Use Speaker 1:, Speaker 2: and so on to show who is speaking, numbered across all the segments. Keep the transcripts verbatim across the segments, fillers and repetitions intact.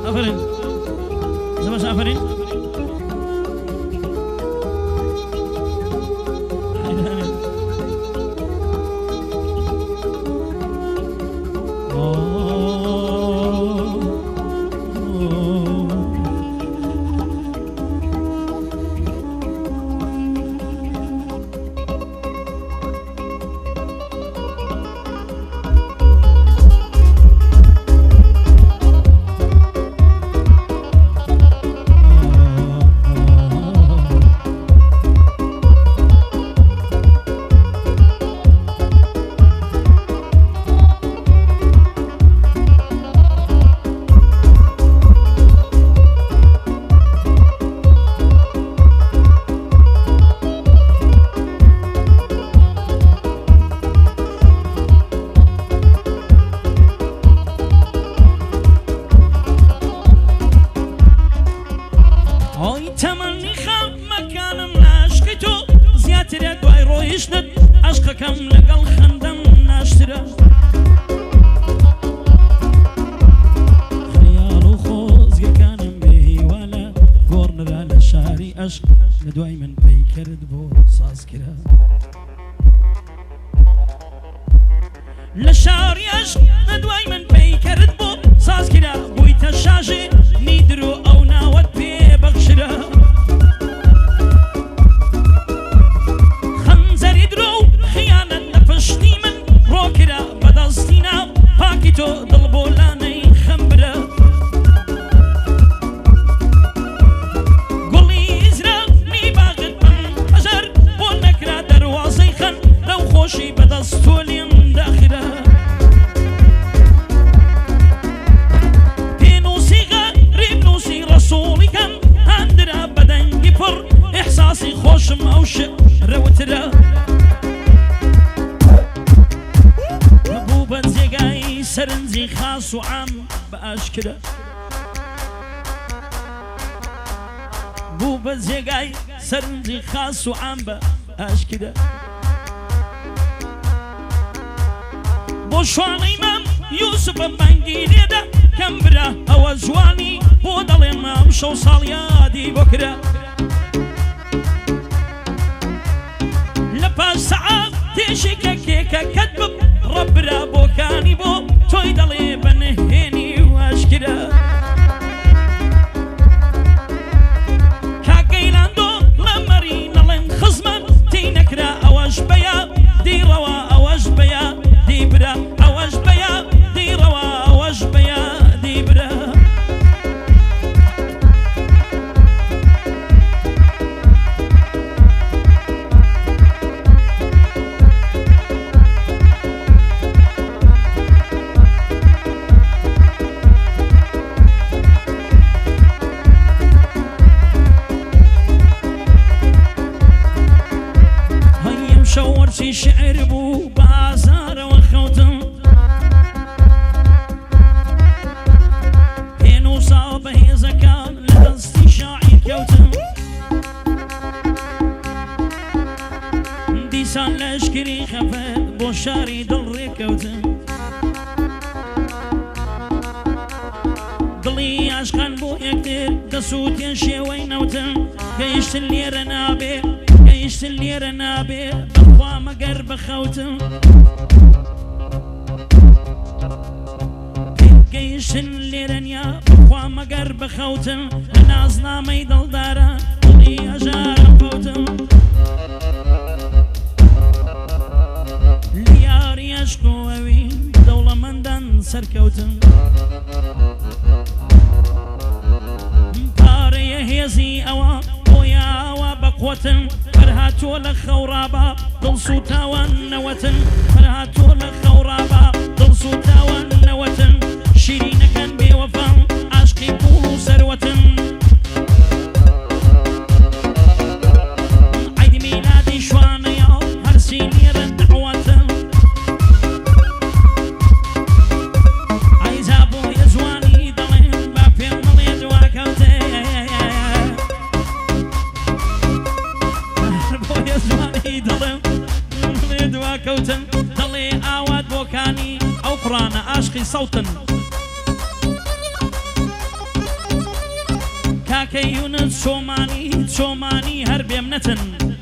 Speaker 1: افرین زباش افرین عشقكم لقل خندم ناشترا خيال وخوز كان به ولا قرن على شاري عشق لدواي من بيكرد بو صاص كرا لشاري عشق لدواي من بيكرد بو صاص كرا بويت الشاجي نيدرو او ناوت بي بغشرا تو دل بولاني خمرة قولي إزرا مي باغد من أجر بونكرا دروازي خن لو خوشي بدستولي مداخرة بينوسي غريب نوسي رسولي كان هندرا بدنجي بر إحساسي خوش موش روترا سرنزي خاص وعام بأشكره بو بزيقاي سرنزي خاص وعام بأشكره بو شواني مام يوسف بانجيني دا كمبرا هوا زواني بو دالي مام شو صاليادي بكرة لباس ساعة تيشيكا كيكا كتب ربرا بو كاني بو توي دلي بنهيني واشكرا كاقيلاندو لمرينا لن خزما تينكرا اواش بيا دي روا اواش بيا دي برا اواش بيا دي روا اواش بيا دي برا شورتي شعر بو بازار وخوتم هينو صاب هي زكان لدستي شاعي كوتم ديسان لشكري خفت بو شاري دلري كوتم دلي عشقان بو يكتر دسوت ينشي وينوتم قيشت اللي رنابي قيشت اللي رنابي بخوا مقر بخوتم قيشت اللي رنيا بخوا مقر بخوتم نازنا ميدل دارا ولي أجار فوتم لياري أشكو وين دولة من دن سركوتم باري هيزي أوا ويا أوا بقوتم فرهاتو لخورابا ضل صوتا والنوتن فرهاتو لخورابا ضل صوتا والنوتن شيرين كان بوفا عشقي بولو سروتن عيد ميلادي شوانا يا هرسيني رد عواتن عايز ابو يزواني ضلين بافي مليد واكوتي كوتن ضلي آواد بوكاني أو قرآن أشقي صوتا کاکە یونس چۆمانی چۆمانی هەر بێمنەتن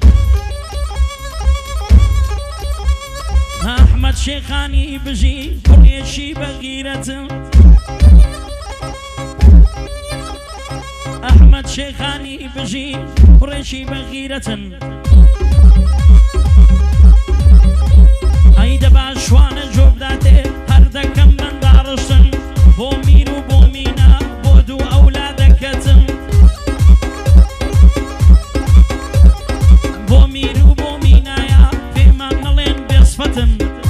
Speaker 1: ئەحمەد شێخانی بژی کوڕێکی بەغیرەتن ئەحمەد شێخانی بژی کوڕێکی بەغیرەتن ئەی دەبا شوانە جۆبداتێ هەر دەکەم بەنداڕشتن بۆ میر و بۆ مینا بۆ دوو ئەولادەکەتن بۆ میر و بۆ مینایە پێمان نەڵێن بێسفەتن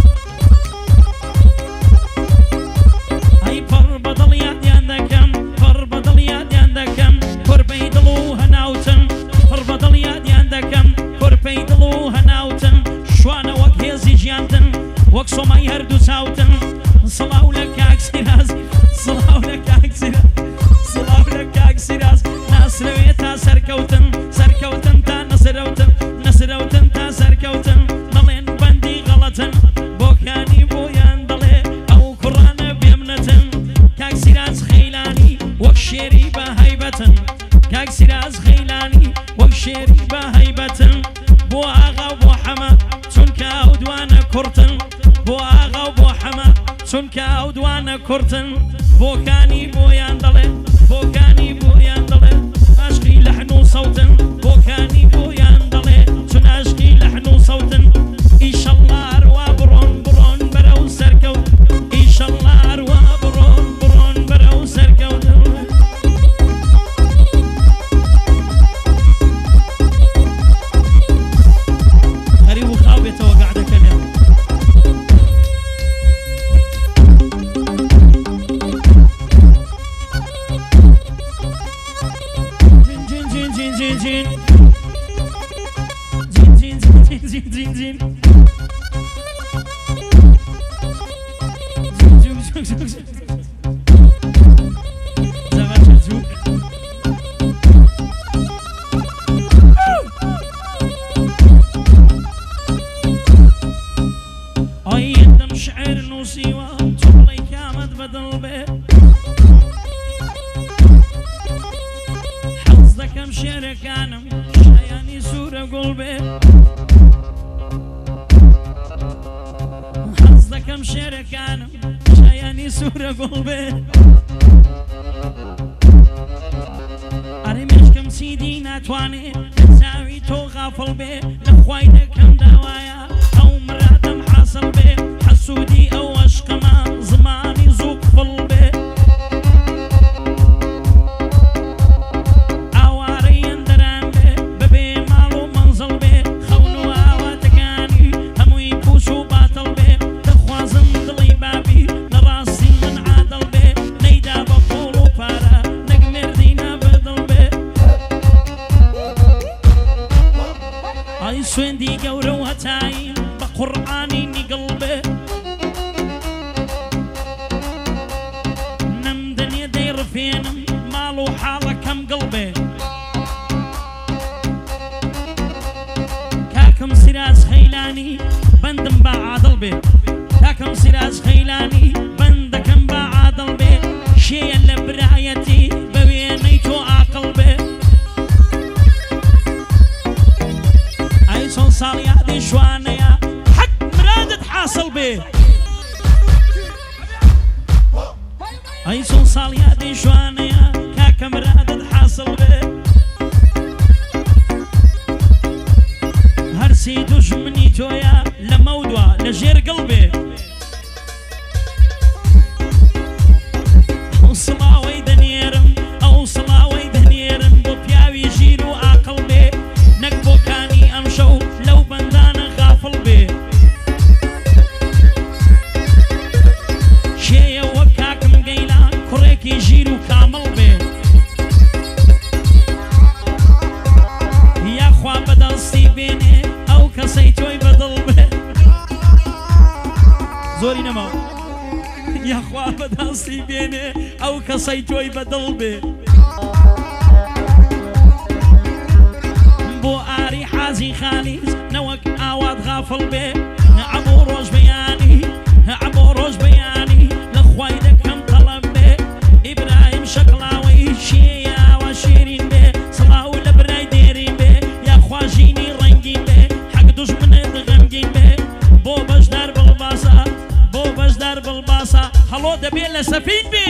Speaker 1: ئەی پڕ بەدڵ یادیان دەکەم پڕ بەدڵ یادیان دەکەم کورپەی دڵ و هەناوتن پڕ بەدڵ یادیان دەکەم کورپەی دڵ و هەناوتن شوانە وەک هێزی ژیانتن وەک سۆمای هەردوو چاوتن سڵاو لە کاک سیراز سڵاو لە کاک سیراز سڵاو لە کاک سیراز ناسرەوێت تا سەرکەوتن سەرکەوتن تا نەسرەوتن نەسرەوتن تا سەرکەوتن دەڵێن بەندی غەڵەتن بۆکانی بۆیان دەڵێ ئەو کوڕانە بێمنەتن کاک سیراز خەیلانی وەک شێری بە هەیبەتن کاک سیراز خەیلانی وەک شێری بە هەیبەتن بۆ ئاغا و بۆ حەمە چونکە ئەو دوانە کورتن بۆ ئاغا و بۆ حەمە چونکە ئەو دوانە کورتن بۆکانی بۆیان دەڵێ بۆکانی بۆیان دەڵێ عاشقی لەحن و سەوتن بۆکانی بۆیان دەڵێ چون عاشقی لەحن و سەوتن ئیشەڵڵا هەروە بڕۆن بڕۆن بەرەو سەرکەوت ئیشەڵڵا هەروە بڕۆن بڕۆن بەرەو سەرکەوتن خەریب و خاو بێتەوە گەعدەکە لێ Zin zin zin zin zin zin zin zin zin zin zin Zavacha zuk Ay yendem şiir nusiwa Tuğlay kâmet bedel be كم شركانم شاياني سورة قلبي حظة كم شركانم شاياني سورة قلبي أرمش كم سيدي ناتواني تساوي تو غافل بي لخوايدة كم دوايا أو مرادم حاصل بي حسودي أو أشقما زماني زوق فل بي سويندي قورو هتاين بقرآني نقلبي نم دنيا دير فينم مالو حالة كم قلبي كاكم سراز خيلاني بندم بعادل بي كاكم سراز خيلاني بندكم بعادل بي شي اللي برايتي ببينيتو عقل بي صون صاليا دي شوانيا حق مرادت حاصل بيه اي صون صاليا دي شوانيا كاك مرادت حاصل بيه هرسي دوش مني تويا لمودوا لجير قلبي وصلاوي دنيرم او صلاوي دنيرم بوبياوي جيرو عقل بيه نكبو كاني امشو لو بندانا غافل بيه شيا وكاكم قيلان كوريكي جيرو كامل بيه يا خوا بدل سيبيني او كسيتوي بدل بيه زوري نمو يا خوا بدل سيبيني او كسيتوي بدل بيه بو آري حازي خاليز نوك آواد غافل بي عبو روش بياني عبو روش بياني لخوايدك كم طلب بي إبراهيم شكلاوي شيا وشيرين بي دەبێت لە سەفین بێ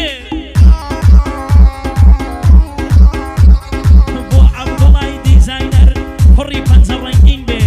Speaker 1: بۆ عەبدوڵای دیزاینەر کوڕی پەنجە ڕەنگین بێ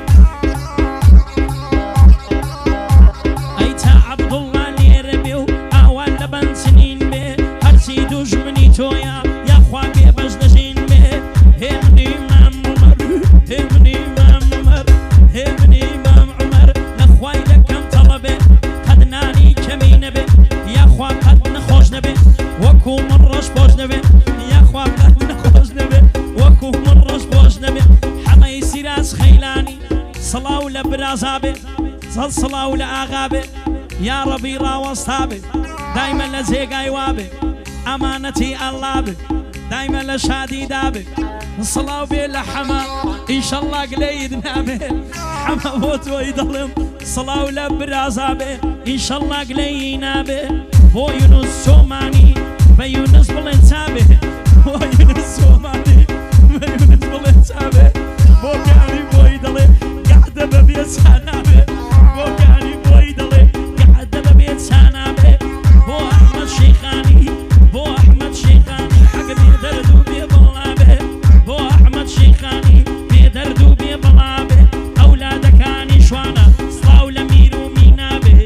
Speaker 1: ئەی تا عەبدوڵا لێرە بێ و ئاوان لە بەنجنین بێ هەرچی دوژمنی تۆیە یاخوا بێ بەش دەژین بێ هێ منی مام عومەر هێ منی مام عومەر هێ منی مام عومەر نەخوای دەکەم تەڵەبێ قەد نانی کەمی نەبێ یاخوا قەد نەخۆش نەبێ وەکو من ڕەش بۆش نەبێ یاخوا قەد نەخۆش نەبێ وەکو من ڕەش بۆش نەبێ حەمەی سیراج خەیلانی سڵاو لە برازا بێ سەد سڵاو لە ئاغا بێ یا ڕەبی ڕاوەستا بێ دایمە لە جێگای وا بێ ئەمانەتی ئەڵڵا بێ دایمە لە شادیدا بێ سڵاو بێ لە حەمە ئینشەڵڵا گلەیت نابێ حەمە بۆ تۆی دەڵێم سڵاو لە برازا بێ ئینشەڵڵا گلەیی نابێ بۆ یونس سۆمانی بە یونس بڵێن چابێ بۆ یونس سۆمانی بە یونس بڵێن چابێ بۆ کانی بۆی دەڵێ گەعدە بەبێ چا نابێ بۆ کانی بۆی دەڵێ گەعدە بەبێ چا نابێ بۆ ئەحمەد شەیخانی بۆ ئەحمەد شەیخانی حەق بێ دەرد و بێ بڵا بێ بۆ ئەحمەد شەیخانی بێ دەرد و بێ بڵا بێ ئەولادەکانی شوانە سڵاو لە میر و مینا بێ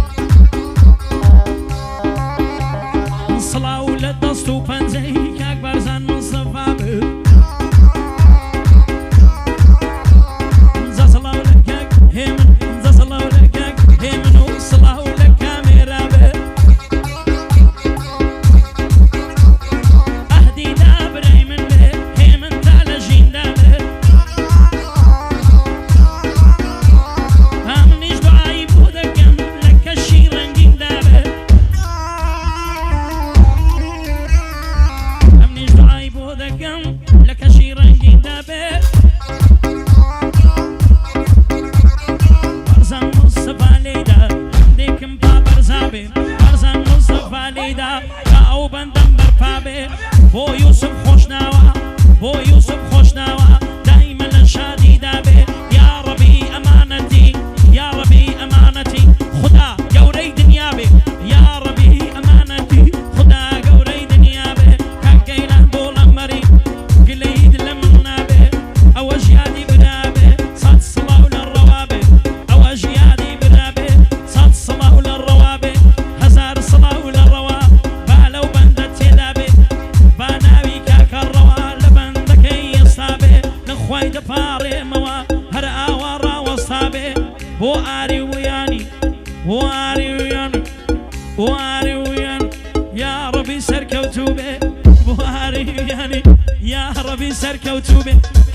Speaker 1: سڵاو لە دەست و پەنجەی کاک بارزان مستەفا بێ جا سڵاو لە کاک هێمن جا سڵاو لە کاک هێمن و سڵاو لە کامێرا بێ ئەهدی دابرەی من بێ هێمن تا لە ژیندا بێ ئەمنیش دوعای بۆ دەکەم لە کەشی ڕەنگیندا بێ ئەمنیش دوعای بۆ دەکەم لە کەشی ڕەنگیندا بێ بارزان مستەفا لێیدا هەندێکم با بەرزا بێ بارزان مستەفا لێیدا تا ئەو بەندەم بەرپا بێ بۆ یوسف خۆشناوە بۆ یوسف خۆشناوە دایمە لە شادیدا بێ یا ڕەبی ئەمانەتی یا ڕەبی ئەمانەتی خدا گەورەی دنیا بێ یا ڕەبی ئەمانەتی خدا گەورەی دنیا بێ کاکەیلان بۆ لەمەری گلەید لە من نابێ ئەوە ژیادی برا بێ سەد سڵاو لە ڕەوا بێ ئەوە ژیادی برا بێ سەد سڵاو لە ڕەوا بێ هەزار سڵاو لە ڕەوا با لەو بەندە تێدا بێ با ناوی کاکە ڕەوا لە بەندەکەی ئێستا بێ نەخوای دەپاڕێمەوە هەر ئاوا ڕاوەستا بێ بۆ ئاری ویانی بۆ ئاری ویانی بۆ ئاری ویانی یا ڕەبی سەرکەوتوو بێ بۆ ئاری ویانی یا ڕەبی سەرکەوتوو بێ